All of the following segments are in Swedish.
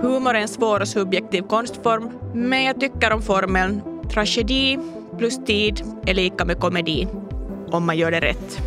Humor är en svår och subjektiv konstform, men jag tycker om formeln tragedi plus tid är lika med komedi, om man gör det rätt.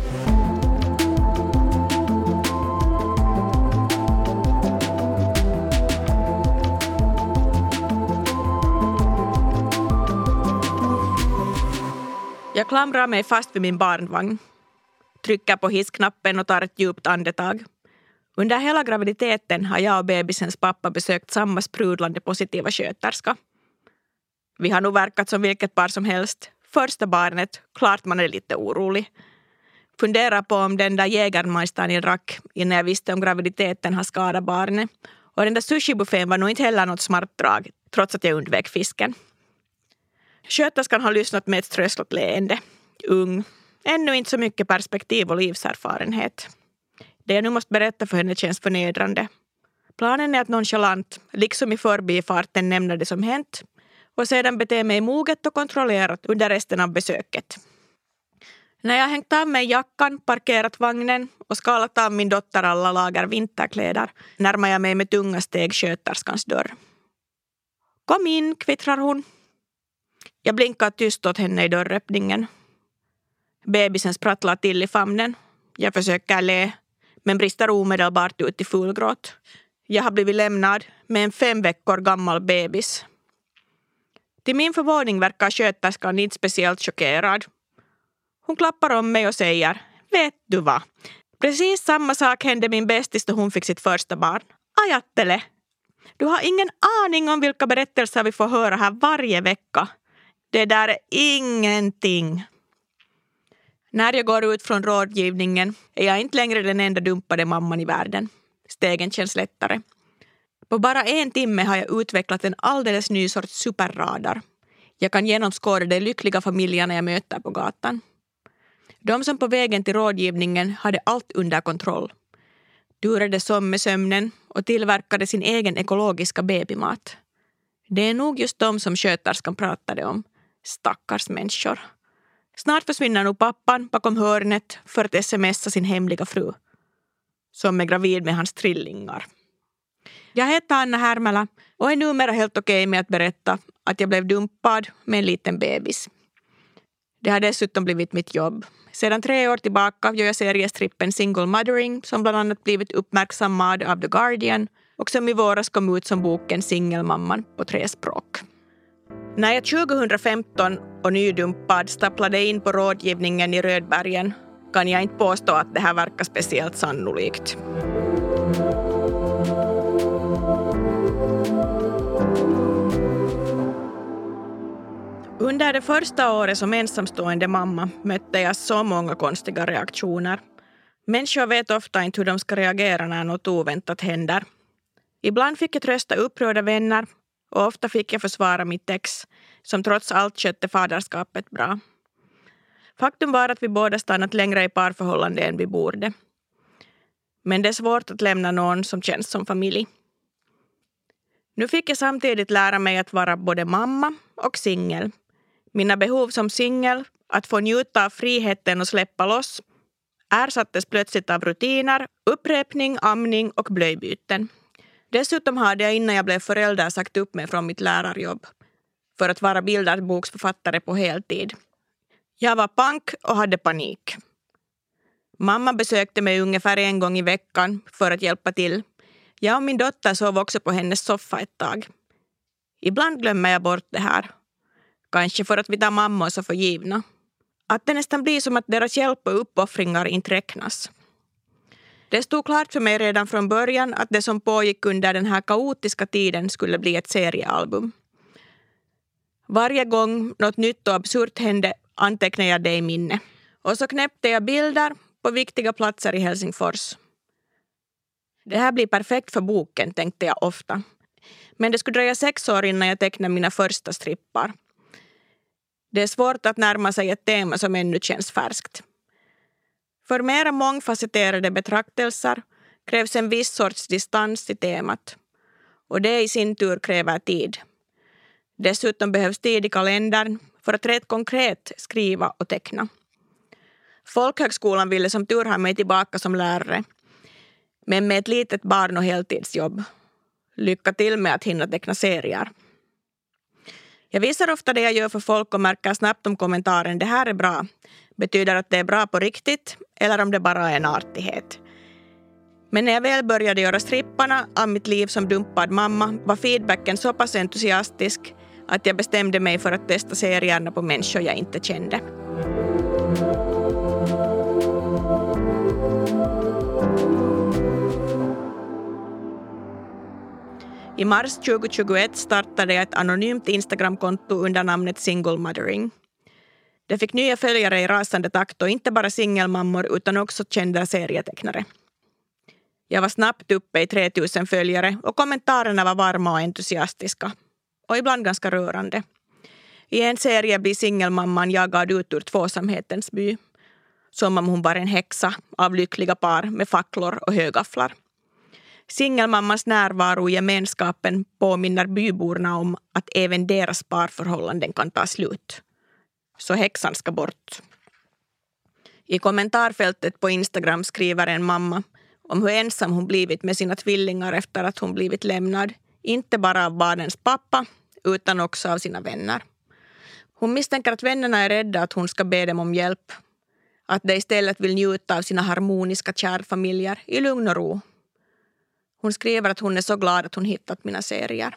Jag klamrar mig fast vid min barnvagn, trycker på hissknappen och tar ett djupt andetag. Under hela graviditeten har jag och bebisens pappa besökt samma sprudlande positiva sköterska. Vi har nog verkat som vilket par som helst. Första barnet, klart man är lite orolig. Funderar på om den där jägermajstan jag drack innan jag visste om graviditeten har skadat barnet. Och den där sushibuffén var nog inte heller något smart drag, trots att jag undvek fisken. Sköterskan har lyssnat med ett tröstlott leende. Ung. Ännu inte så mycket perspektiv och livserfarenhet. Det jag nu måste berätta för henne känns förnedrande. Planen är att nonchalant, liksom i förbifarten, nämna det som hänt och sedan bete mig moget och kontrollerat under resten av besöket. När jag hängt av mig jackan, parkerat vagnen och skalat av min dotter alla lager vinterkläder närmar jag mig med tunga steg sköterskans dörr. Kom in, kvittrar hon. Jag blinkar tyst åt henne i dörröppningen. Bebisen sprattlar till i famnen. Jag försöker le, men brister omedelbart ut i fullgråt. Jag har blivit lämnad med en 5 veckor gammal bebis. Till min förvåning verkar sköterskan inte speciellt chockerad. Hon klappar om mig och säger, vet du vad? Precis samma sak hände min bästis då hon fick sitt första barn. Ajattele! Du har ingen aning om vilka berättelser vi får höra här varje vecka. Det där är ingenting. När jag går ut från rådgivningen är jag inte längre den enda dumpade mamman i världen. Stegen känns lättare. På bara 1 timme har jag utvecklat en alldeles ny sorts superradar. Jag kan genomskåda de lyckliga familjerna jag möter på gatan. De som på vägen till rådgivningen hade allt under kontroll. Turades om med sömnen och tillverkade sin egen ekologiska babymat. Det är nog just de som sköterskan pratade om. Stackars människor. Snart försvinner nog pappan bakom hörnet för att smsa sin hemliga fru. Som är gravid med hans trillingar. Jag heter Anna Härmälä och är numera helt okej med att berätta att jag blev dumpad med en liten bebis. Det har dessutom blivit mitt jobb. Sedan 3 år tillbaka gör jag seriestrippen Single Mothering som bland annat blivit uppmärksammad av The Guardian och som i våras kom ut som boken Singelmamman på 3 språk. När jag 2015 och nydumpad stapplade in på rådgivningen i Rödbergen kan jag inte påstå att det här verkar speciellt sannolikt. Under det första året som ensamstående mamma mötte jag så många konstiga reaktioner. Människor vet ofta inte hur de ska reagera när något oväntat händer. Ibland fick jag trösta upprörda vänner och ofta fick jag försvara mitt ex som trots allt skötte faderskapet bra. Faktum var att vi båda stannat längre i parförhållande än vi borde. Men det är svårt att lämna någon som känns som familj. Nu fick jag samtidigt lära mig att vara både mamma och singel. Mina behov som singel, att få njuta av friheten och släppa loss, ersattes plötsligt av rutiner, upprepning, amning och blöjbyten. Dessutom hade jag innan jag blev förälder sagt upp mig från mitt lärarjobb för att vara bilderboksförfattare på heltid. Jag var pank och hade panik. Mamma besökte mig ungefär 1 gång i veckan för att hjälpa till. Jag och min dotter sov också på hennes soffa ett tag. Ibland glömmer jag bort det här. Kanske för att vi tar mammor så för givna. Att det nästan blir som att deras hjälp och uppoffringar inte räknas. Det stod klart för mig redan från början att det som pågick under den här kaotiska tiden skulle bli ett seriealbum. Varje gång något nytt och absurt hände antecknade jag det i minne. Och så knäppte jag bilder på viktiga platser i Helsingfors. Det här blir perfekt för boken, tänkte jag ofta. Men det skulle dröja 6 år innan jag tecknade mina första strippar. Det är svårt att närma sig ett tema som ännu känns färskt. För mera mångfacetterade betraktelser krävs en viss sorts distans till temat. Och det i sin tur kräver tid. Dessutom behövs tid i kalendern för att rätt konkret skriva och teckna. Folkhögskolan ville som tur ha mig tillbaka som lärare. Men med ett litet barn och heltidsjobb. Lycka till med att hinna teckna serier. Jag visar ofta det jag gör för folk och märker snabbt om kommentaren "det här är bra" betyder att det är bra på riktigt eller om det bara är en artighet. Men när jag väl började göra stripparna av mitt liv som dumpad mamma var feedbacken så pass entusiastisk att jag bestämde mig för att testa serierna på människor jag inte kände. I mars 2021 startade jag ett anonymt Instagramkonto under namnet Single Mothering. Det fick nya följare i rasande takt och inte bara singelmammor utan också kända serietecknare. Jag var snabbt uppe i 3000 följare och kommentarerna var varma och entusiastiska. Och ibland ganska rörande. I en serie blir singelmamman jagad ut ur tvåsamhetens by. Som om hon var en häxa av lyckliga par med facklor och högafflar. Singelmammans närvaro och gemenskapen påminner byborna om att även deras parförhållanden kan ta slut. Så häxan ska bort. I kommentarfältet på Instagram skriver en mamma om hur ensam hon blivit med sina tvillingar efter att hon blivit lämnad. Inte bara av barnens pappa utan också av sina vänner. Hon misstänker att vännerna är rädda att hon ska be dem om hjälp. Att de istället vill njuta av sina harmoniska kärnfamiljer i lugn och ro. Hon skriver att hon är så glad att hon hittat mina serier.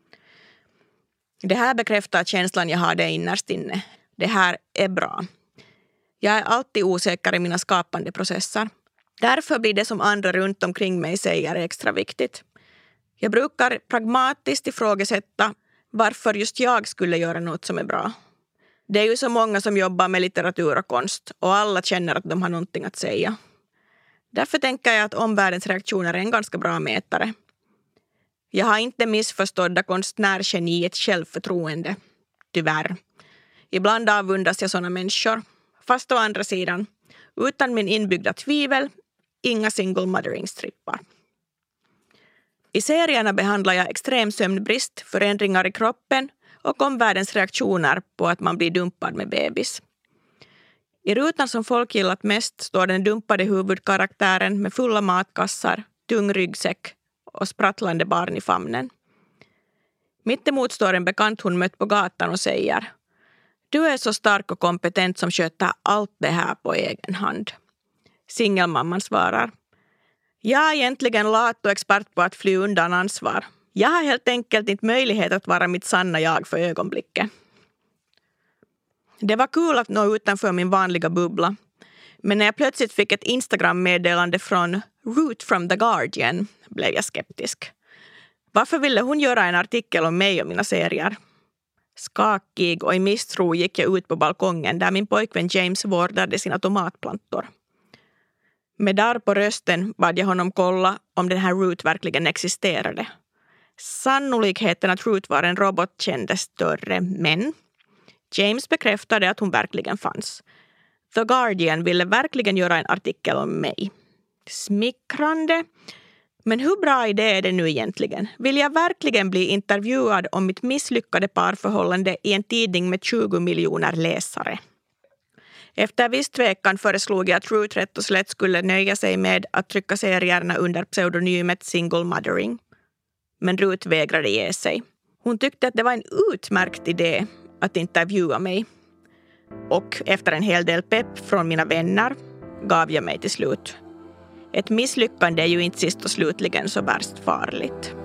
Det här bekräftar känslan jag hade innerst inne. Det här är bra. Jag är alltid osäker i mina skapande processer. Därför blir det som andra runt omkring mig säger extra viktigt. Jag brukar pragmatiskt ifrågasätta varför just jag skulle göra något som är bra. Det är ju så många som jobbar med litteratur och konst och alla känner att de har någonting att säga. Därför tänker jag att omvärldens reaktioner är en ganska bra mätare. Jag har inte missförstådda konstnärgeniets självförtroende. Tyvärr. Ibland avundas jag sådana människor. Fast å andra sidan, utan min inbyggda tvivel, inga single mothering-strippar. I serierna behandlar jag extrem sömnbrist, förändringar i kroppen och omvärldens reaktioner på att man blir dumpad med bebis. I rutan som folk gillat mest står den dumpade huvudkaraktären med fulla matkassar, tung ryggsäck och sprattlande barn i famnen. Mittemot står en bekant hon mött på gatan och säger: "Du är så stark och kompetent som sköter allt det här på egen hand." Singelmamman svarar: "Jag är egentligen lat och expert på att fly undan ansvar. Jag har helt enkelt inte möjlighet att vara mitt sanna jag för ögonblicket." Det var kul att nå utanför min vanliga bubbla. Men när jag plötsligt fick ett Instagram-meddelande från Ruth from the Guardian blev jag skeptisk. Varför ville hon göra en artikel om mig och mina serier? Skakig och i misstro gick jag ut på balkongen där min pojkvän James vårdade sina tomatplantor. Med darr på rösten bad jag honom kolla om den här Ruth verkligen existerade. Sannolikheten att Ruth var en robot kändes större, men James bekräftade att hon verkligen fanns. The Guardian ville verkligen göra en artikel om mig. Smickrande. Men hur bra idé är det nu egentligen? Vill jag verkligen bli intervjuad om mitt misslyckade parförhållande i en tidning med 20 miljoner läsare? Efter viss tvekan föreslog jag att Ruth rätt och slätt skulle nöja sig med att trycka serierna under pseudonymet Single Mothering. Men Ruth vägrade ge sig. Hon tyckte att det var en utmärkt idé att intervjua mig. Och efter en hel del pepp från mina vänner gav jag mig till slut. Ett misslyckande är ju inte sist och slutligen så värst farligt.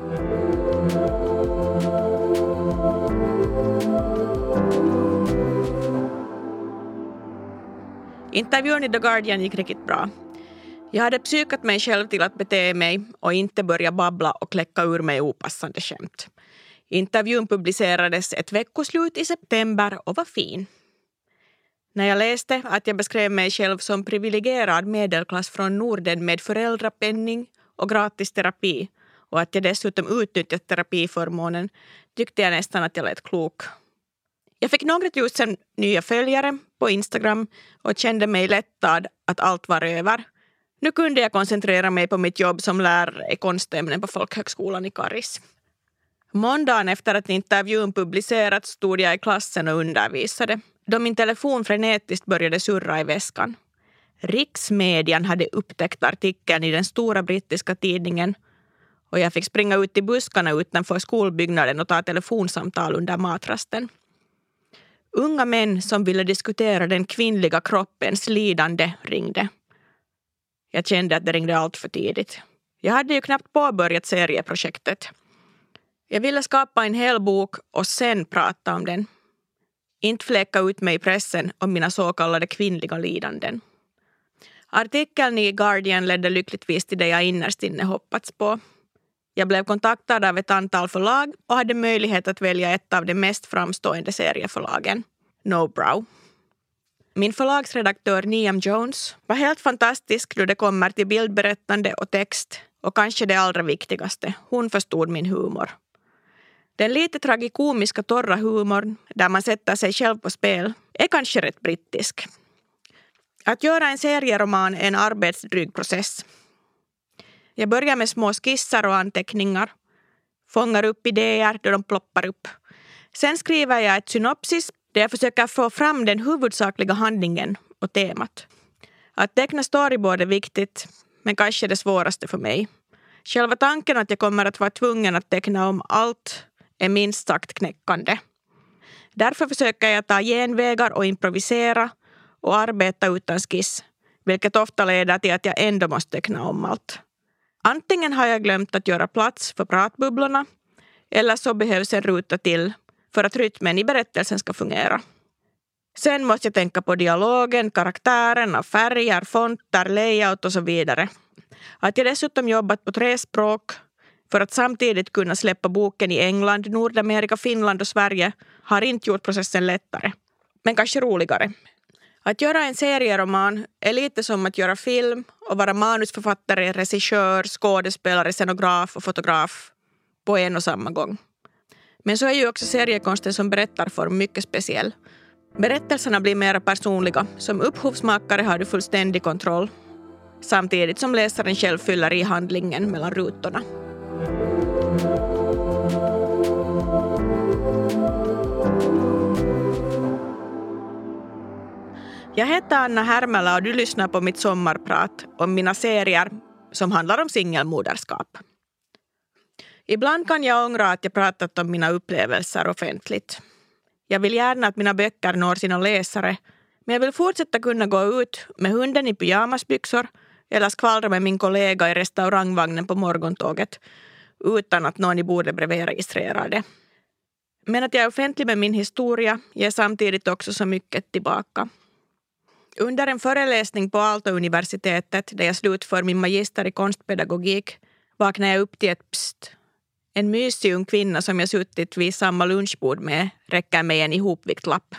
Intervjun i The Guardian gick riktigt bra. Jag hade psykat mig själv till att bete mig och inte börja babbla och kläcka ur mig opassande skämt. Intervjun publicerades ett veckoslut i september och var fin. När jag läste att jag beskrev mig själv som privilegierad medelklass från Norden med föräldrapenning och gratis terapi och att jag dessutom utnyttjat terapiförmånen tyckte jag nästan att jag lät klok. Jag fick några tusen nya följare på Instagram och kände mig lättad att allt var över. Nu kunde jag koncentrera mig på mitt jobb som lärare i konstämnen på Folkhögskolan i Karis. Måndagen efter att intervjun publicerats stod jag i klassen och undervisade, då min telefon frenetiskt började surra i väskan. Riksmedian hade upptäckt artikeln i den stora brittiska tidningen och jag fick springa ut i buskarna utanför skolbyggnaden och ta telefonsamtal under matrasten. Unga män som ville diskutera den kvinnliga kroppens lidande ringde. Jag kände att det ringde allt för tidigt. Jag hade ju knappt påbörjat serieprojektet. Jag ville skapa en hel bok och sen prata om den. Inte fläcka ut mig i pressen om mina så kallade kvinnliga lidanden. Artikeln i Guardian ledde lyckligtvis till det jag innerst inne hoppats på. Jag blev kontaktad av ett antal förlag och hade möjlighet att välja ett av de mest framstående serieförlagen, Nobrow. Min förlagsredaktör Niam Jones var helt fantastisk då det kommer till bildberättande och text, och kanske det allra viktigaste, hon förstod min humor. Den lite tragikomiska torra humorn där man sätter sig själv på spel är kanske rätt brittisk. Att göra en serieroman är en arbetsdryg process. Jag börjar med små skisser och anteckningar. Fångar upp idéer då de ploppar upp. Sen skriver jag ett synopsis där jag försöker få fram den huvudsakliga handlingen och temat. Att teckna storyboard är viktigt, men kanske det svåraste för mig. Själva tanken att jag kommer att vara tvungen att teckna om allt är minst sagt knäckande. Därför försöker jag ta genvägar och improvisera och arbeta utan skiss, vilket ofta leder till att jag ändå måste teckna om allt. Antingen har jag glömt att göra plats för pratbubblorna, eller så behövs en ruta till för att rytmen i berättelsen ska fungera. Sen måste jag tänka på dialogen, karaktärerna, färger, fonter, layout och så vidare. Att jag dessutom jobbat på 3 språk för att samtidigt kunna släppa boken i England, Nordamerika, Finland och Sverige har inte gjort processen lättare, men kanske roligare. Att göra en serieroman är lite som att göra film och vara manusförfattare, regissör, skådespelare, scenograf och fotograf på en och samma gång. Men så är ju också seriekonsten som berättarform mycket speciell. Berättelserna blir mer personliga. Som upphovsmakare har du fullständig kontroll, samtidigt som läsaren själv fyller i handlingen mellan rutorna. Jag heter Anna Härmälä och du lyssnar på mitt sommarprat om mina serier som handlar om singelmoderskap. Ibland kan jag ångra att jag pratat om mina upplevelser offentligt. Jag vill gärna att mina böcker når sina läsare, men jag vill fortsätta kunna gå ut med hunden i pyjamasbyxor eller skvallra med min kollega i restaurangvagnen på morgontåget utan att någon i bordet bredvid registrerar det. Men att jag är offentlig med min historia ger samtidigt också så mycket tillbaka. Under en föreläsning på Aalto-universitetet där jag slutför min magister i konstpedagogik vaknade jag upp till ett pst. En mysig ung kvinna som jag suttit vid samma lunchbord med räcker mig en ihopvikt lapp.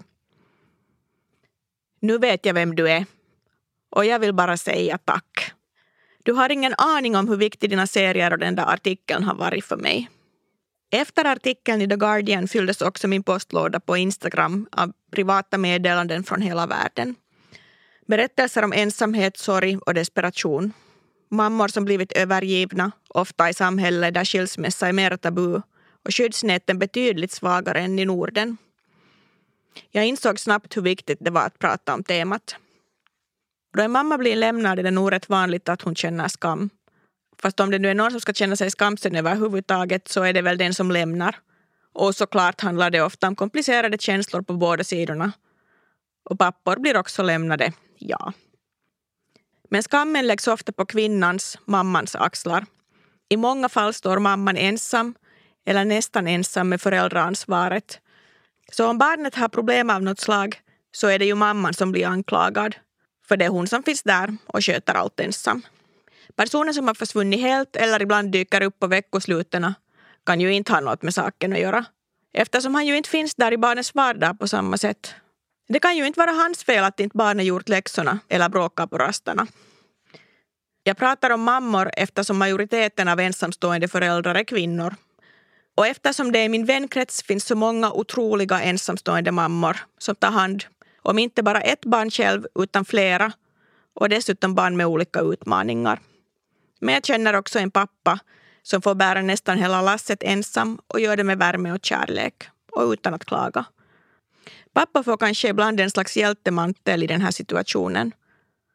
Nu vet jag vem du är och jag vill bara säga tack. Du har ingen aning om hur viktig dina serier och den där artikeln har varit för mig. Efter artikeln i The Guardian fylldes också min postlåda på Instagram av privata meddelanden från hela världen. Berättelser om ensamhet, sorg och desperation. Mammor som blivit övergivna, ofta i samhällen där skilsmässa är mer tabu och skyddsnäten betydligt svagare än i Norden. Jag insåg snabbt hur viktigt det var att prata om temat. Då en mamma blir lämnad är det nog rätt vanligt att hon känner skam. Fast om det nu är någon som ska känna sig skamsen överhuvudtaget så är det väl den som lämnar. Och såklart handlar det ofta om komplicerade känslor på båda sidorna. Och pappor blir också lämnade, ja. Men skammen läggs ofta på kvinnans, mammans axlar. I många fall står mamman ensam eller nästan ensam med föräldraansvaret. Så om barnet har problem av något slag så är det ju mamman som blir anklagad. För det är hon som finns där och sköter allt ensam. Personer som har försvunnit helt eller ibland dyker upp på veckoslutena kan ju inte ha något med saken att göra. Eftersom han ju inte finns där i barnets vardag på samma sätt. Det kan ju inte vara hans fel att inte barnen gjort läxorna eller bråkar på rasterna. Jag pratar om mammor eftersom majoriteten av ensamstående föräldrar är kvinnor. Och eftersom det i min vänkrets finns så många otroliga ensamstående mammor som tar hand om inte bara ett barn själv utan flera och dessutom barn med olika utmaningar. Men jag känner också en pappa som får bära nästan hela lasset ensam och gör det med värme och kärlek och utan att klaga. Pappa får kanske ibland en slags hjältemantel i den här situationen.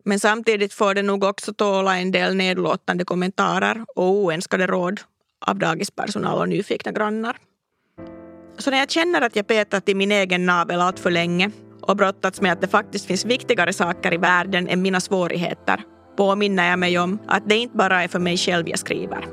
Men samtidigt får det nog också tåla en del nedlåtande kommentarer och oönskade råd av dagispersonal och nyfikna grannar. Så när jag känner att jag petat i min egen navel allt för länge och brottats med att det faktiskt finns viktigare saker i världen än mina svårigheter, påminner jag mig om att det inte bara är för mig själv jag skriver.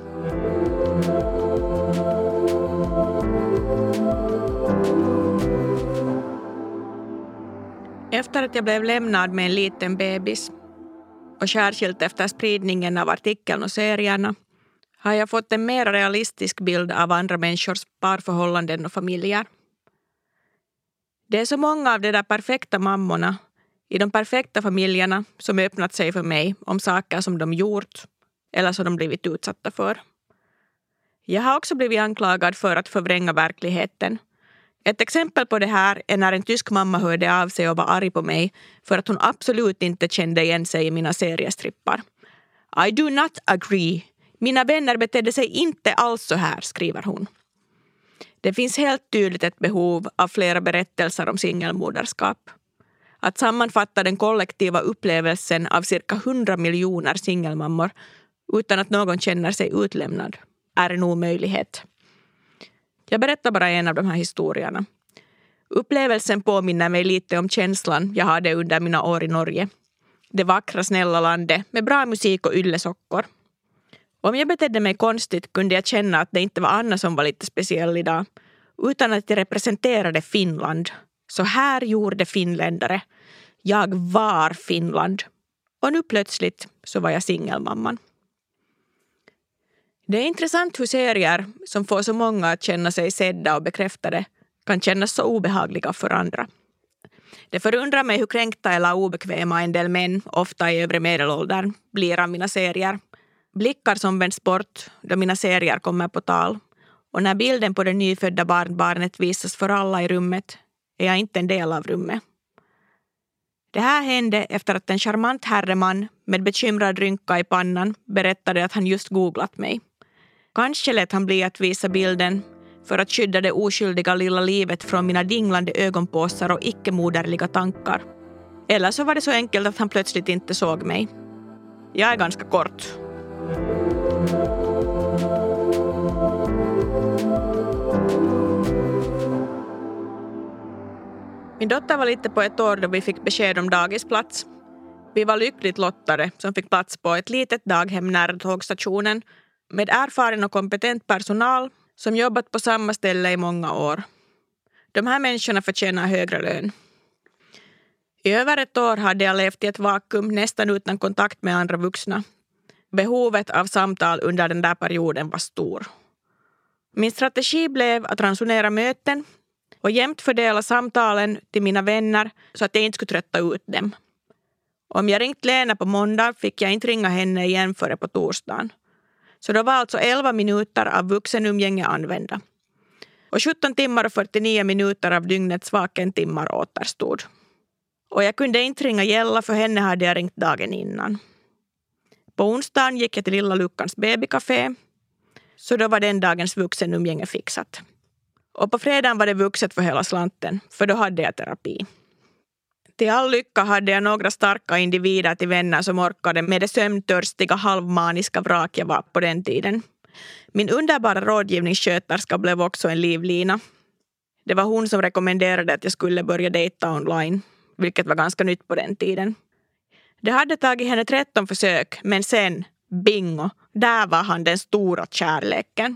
Efter att jag blev lämnad med en liten bebis och särskilt efter spridningen av artikeln och serierna har jag fått en mer realistisk bild av andra människors parförhållanden och familjer. Det är så många av de där perfekta mammorna i de perfekta familjerna som öppnat sig för mig om saker som de gjort eller som de blivit utsatta för. Jag har också blivit anklagad för att förvränga verkligheten. Ett exempel på det här är när en tysk mamma hörde av sig och var arg på mig för att hon absolut inte kände igen sig i mina seriestrippar. I do not agree. Mina vänner betedde sig inte alls så här, skriver hon. Det finns helt tydligt ett behov av flera berättelser om singelmoderskap. Att sammanfatta den kollektiva upplevelsen av cirka 100 miljoner singelmammor utan att någon känner sig utlämnad är en omöjlighet. Jag berättar bara en av de här historierna. Upplevelsen påminner mig lite om känslan jag hade under mina år i Norge. Det vackra, snälla landet med bra musik och yllesockor. Om jag betedde mig konstigt kunde jag känna att det inte var Anna som var lite speciell idag, utan att jag representerade Finland. Så här gjorde finländare. Jag var Finland. Och nu plötsligt så var jag singelmamman. Det är intressant hur serier som får så många att känna sig sedda och bekräftade kan kännas så obehagliga för andra. Det förundrar mig hur kränkta eller obekväma en del män, ofta i övre medelåldern, blir av mina serier. Blickar som vänds bort då mina serier kommer på tal. Och när bilden på det nyfödda barnbarnet visas för alla i rummet är jag inte en del av rummet. Det här hände efter att en charmant herreman med bekymrad rynka i pannan berättade att han just googlat mig. Kanske lät han bli att visa bilden för att skydda det oskyldiga lilla livet från mina dinglande ögonpåsar och icke-moderliga tankar. Eller så var det så enkelt att han plötsligt inte såg mig. Jag är ganska kort. Min dotter var lite på ett år då vi fick besked om dagisplats. Vi var lyckligt lottade som fick plats på ett litet daghem nära tågstationen med erfaren och kompetent personal som jobbat på samma ställe i många år. De här människorna förtjänar högre lön. I över ett år hade jag levt i ett vakuum nästan utan kontakt med andra vuxna. Behovet av samtal under den där perioden var stor. Min strategi blev att ransonera möten och jämt fördela samtalen till mina vänner så att jag inte skulle trötta ut dem. Om jag ringt Lena på måndag fick jag inte ringa henne igen före på torsdagen. Så då var alltså 11 minuter av vuxenumgänge använda. Och 17 timmar och 49 minuter av dygnets vakentimmar återstod. Och jag kunde inte ringa Jella för henne hade jag ringt dagen innan. På onsdagen gick jag till Lilla Luckans babycafé. Så då var den dagens vuxenumgänge fixat. Och på fredagen var det vuxet för hela slanten, för då hade jag terapi. Till all lycka hade jag några starka individer till vänner som orkade med det sömntörstiga halvmaniska vrak jag var på den tiden. Min underbara rådgivningssköterska blev också en livlina. Det var hon som rekommenderade att jag skulle börja dejta online, vilket var ganska nytt på den tiden. Det hade tagit henne 13 försök, men sen, bingo, där var han den stora kärleken.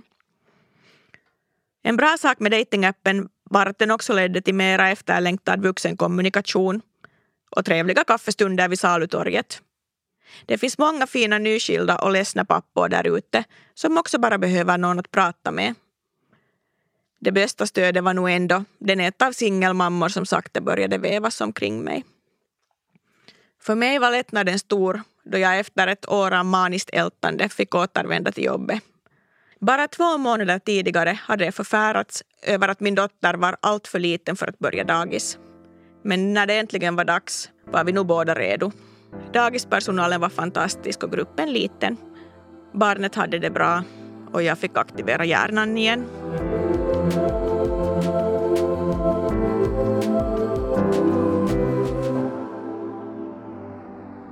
En bra sak med datingappen var att den också ledde till mera efterlängtad vuxenkommunikation och trevliga kaffestunder vid salutorget. Det finns många fina nyskilda och ledsna pappor där ute som också bara behöver någon att prata med. Det bästa stödet var nog ändå den ett av singelmammor som sakta började vävas omkring mig. För mig var lättnaden stor då jag efter ett år av maniskt ältande fick återvända till jobbet. Bara 2 månader tidigare hade jag förfärats över att min dotter var allt för liten för att börja dagis. Men när det äntligen var dags var vi nog båda redo. Dagispersonalen var fantastisk och gruppen liten. Barnet hade det bra och jag fick aktivera hjärnan igen.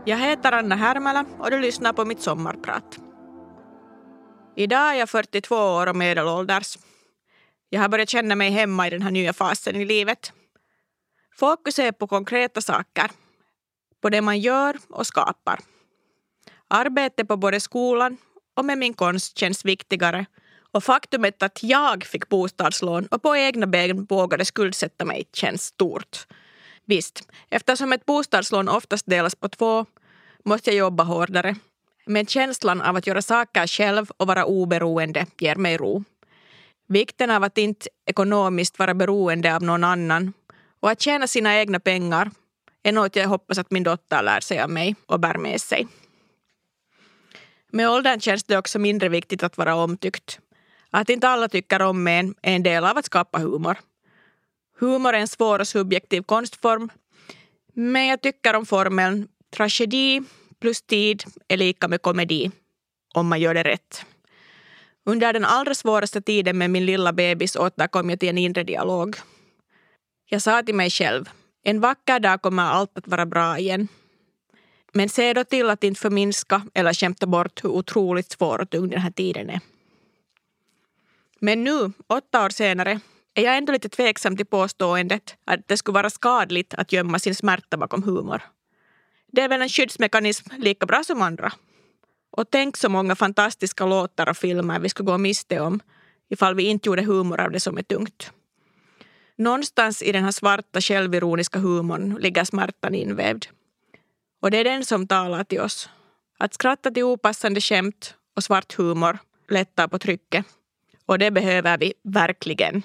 Jag heter Anna Härmälä och du lyssnar på mitt sommarprat. Idag är jag 42 år och medelålders. Jag har börjat känna mig hemma i den här nya fasen i livet. Fokus är på konkreta saker. På det man gör och skapar. Arbete på både skolan och med min konst känns viktigare. Och faktumet att jag fick bostadslån och på egna ben vågade skuldsätta mig känns stort. Visst, eftersom ett bostadslån oftast delas på 2 måste jag jobba hårdare. Men känslan av att göra saker själv och vara oberoende ger mig ro. Vikten av att inte ekonomiskt vara beroende av någon annan och att tjäna sina egna pengar är något jag hoppas att min dotter lär sig av mig och bär med sig. Med åldern känns det också mindre viktigt att vara omtyckt. Att inte alla tycker om en är en del av att skapa humor. Humor är en svår och subjektiv konstform, men jag tycker om formeln tragedi plus tid är lika med komedi, om man gör det rätt. Under den allra svåraste tiden med min lilla bebis återkom jag till en inre dialog. Jag sa till mig själv, en vacker dag kommer allt att vara bra igen. Men se då till att inte förminska eller skämta bort hur otroligt svår och tung den här tiden är. Men nu, 8 år senare, är jag ändå lite tveksam till påståendet att det skulle vara skadligt att gömma sin smärta bakom humor. Det är väl en skyddsmekanism lika bra som andra. Och tänk så många fantastiska låtar och filmer vi skulle gå miste om ifall vi inte gjorde humor av det som är tungt. Någonstans i den här svarta självironiska humorn ligger smärtan invävd. Och det är den som talar till oss. Att skratta till opassande skämt och svart humor lättar på trycket. Och det behöver vi verkligen.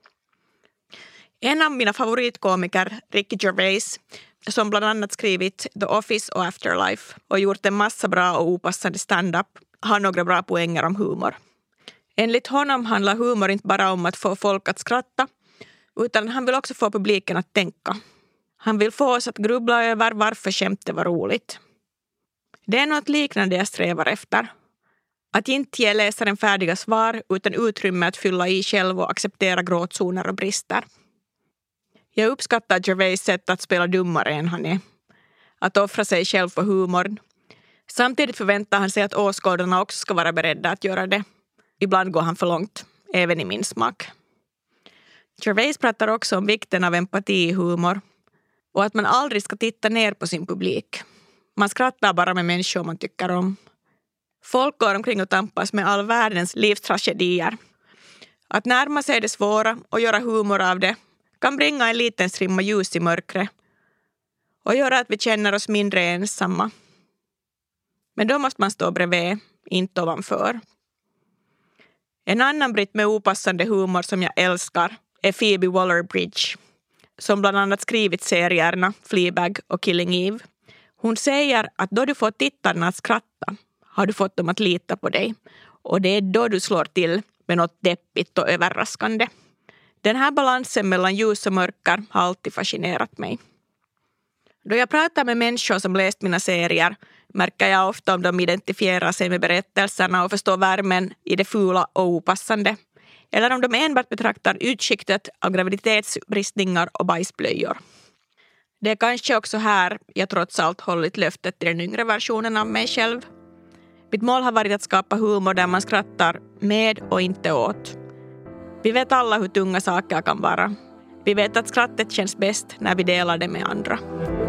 En av mina favoritkomiker, Ricky Gervais, som bland annat skrivit The Office och Afterlife och gjort en massa bra och opassande stand-up, har några bra poänger om humor. Enligt honom handlar humor inte bara om att få folk att skratta, utan han vill också få publiken att tänka. Han vill få oss att grubbla över varför skämtet var roligt. Det är något liknande jag strävar efter. Att inte ge läsaren färdiga svar utan utrymme att fylla i själv och acceptera gråtzoner och brister. Jag uppskattar Gervais sätt att spela dummare än han är. Att offra sig själv för humorn. Samtidigt förväntar han sig att åskådarna också ska vara beredda att göra det. Ibland går han för långt, även i min smak. Gervais pratar också om vikten av empati i humor. Och att man aldrig ska titta ner på sin publik. Man skrattar bara med människor man tycker om. Folk går omkring och tampas med all världens livstragedier. Att närma sig det svåra och göra humor av det kan bringa en liten strimma ljus i mörkret och göra att vi känner oss mindre ensamma. Men då måste man stå bredvid, inte ovanför. En annan britt med opassande humor som jag älskar är Phoebe Waller-Bridge, som bland annat skrivit serierna Fleabag och Killing Eve. Hon säger att då du får tittarna att skratta har du fått dem att lita på dig. Och det är då du slår till med något deppigt och överraskande. Den här balansen mellan ljus och mörker har alltid fascinerat mig. Då jag pratar med människor som läst mina serier märker jag ofta om de identifierar sig med berättelserna och förstår värmen i det fula och opassande. Eller om de enbart betraktar utskiktet av graviditetsbristningar och bajsblöjor. Det är kanske också här jag trots allt hållit löftet till den yngre versionen av mig själv. Mitt mål har varit att skapa humor där man skrattar med och inte åt. Vi vet alla hur tunga saker kan vara. Vi vet att skrattet känns bäst när vi delar det med andra.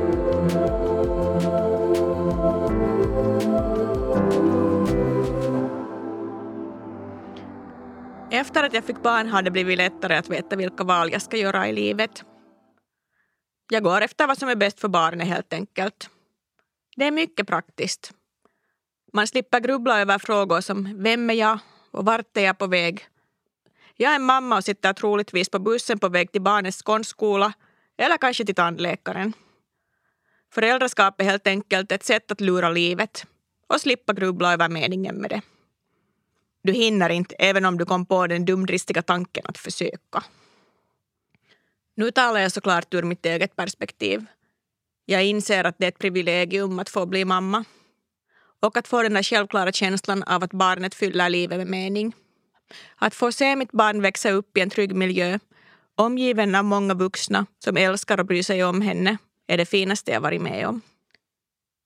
Efter att jag fick barn har det blivit lättare att veta vilka val jag ska göra i livet. Jag går efter vad som är bäst för barnet helt enkelt. Det är mycket praktiskt. Man slipper grubbla över frågor som vem är jag och vart är jag på väg. Jag är mamma och sitter troligtvis på bussen på väg till barnets konstskola eller kanske till tandläkaren. Föräldraskap är helt enkelt ett sätt att lura livet och slippa grubbla över meningen med det. Du hinner inte även om du kom på den dumdristiga tanken att försöka. Nu talar jag såklart ur mitt eget perspektiv. Jag inser att det är ett privilegium att få bli mamma. Och att få den där självklara känslan av att barnet fyller livet med mening. Att få se mitt barn växa upp i en trygg miljö, omgiven av många vuxna som älskar och bryr sig om henne, är det finaste jag varit med om.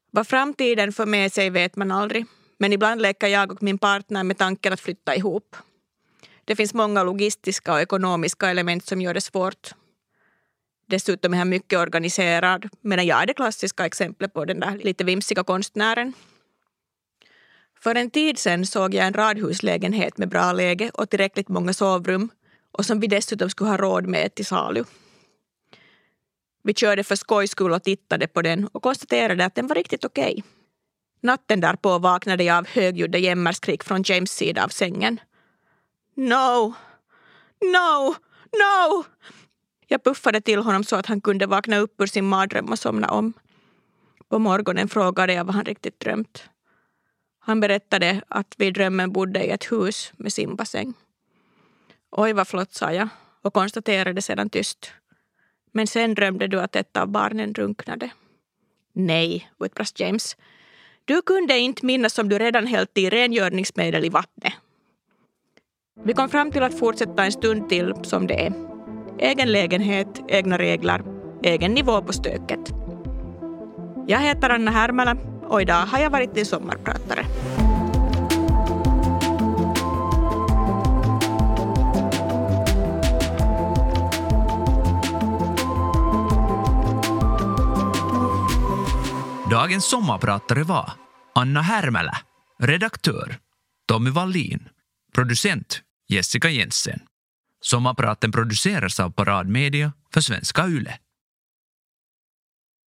Vad framtiden för med sig vet man aldrig. Men ibland leker jag och min partner med tanken att flytta ihop. Det finns många logistiska och ekonomiska element som gör det svårt. Dessutom är han mycket organiserad, medan jag är det klassiska exemplet på den där lite vimsiga konstnären. För en tid sedan såg jag en radhuslägenhet med bra läge och tillräckligt många sovrum och som vi dessutom skulle ha råd med till salu. Vi körde för skojs skull och tittade på den och konstaterade att den var riktigt okej. Natten därpå vaknade jag av högljudda jämmerskrik från James sida av sängen. No! No! No! Jag puffade till honom så att han kunde vakna upp ur sin mardröm och somna om. På morgonen frågade jag vad han riktigt drömt. Han berättade att vi i drömmen bodde i ett hus med simbassäng. Oj vad flott, sa jag och konstaterade sedan tyst. Men sen drömde du att ett av barnen drunknade. Nej, utbrast James. Du kunde inte minnas som du redan hällt i rengöringsmedel i vattnet. Vi kom fram till att fortsätta en stund till som det är. Egen lägenhet, egna regler, egen nivå på stöket. Jag heter Anna Härmälä och idag har jag varit din sommarpratare. Dagens sommarpratare var Anna Härmälä, redaktör Tommy Wallin, producent Jessica Jensen. Sommarpraten produceras av Paradmedia för Svenska Yle.